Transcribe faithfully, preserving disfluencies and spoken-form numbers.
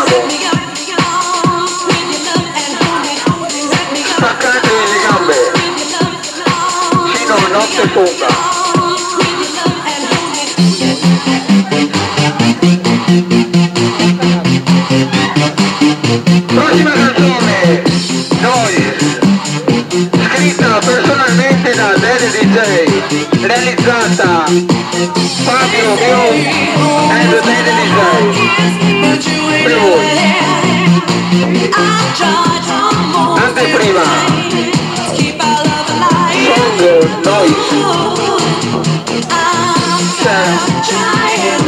bravo. Staccate le gambe. Fino a notte fonda. Prossima canzone, Noise, scritta personalmente da Dede D J, realizzata Fabio Bion e Dede D J. Per voi. Anteprima, Song Noise. Ciao.